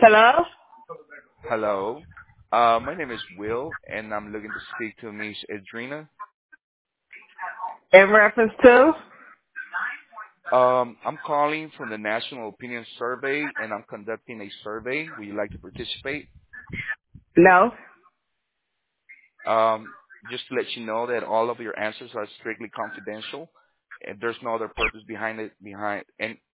Hello? Hello. My name is Will, and I'm looking to speak to Miss Adrina. In reference to? I'm calling from the National Opinion Survey, and I'm conducting a survey. Would you like to participate? No. Just to let you know that all of your answers are strictly confidential, and there's no other purpose behind it. And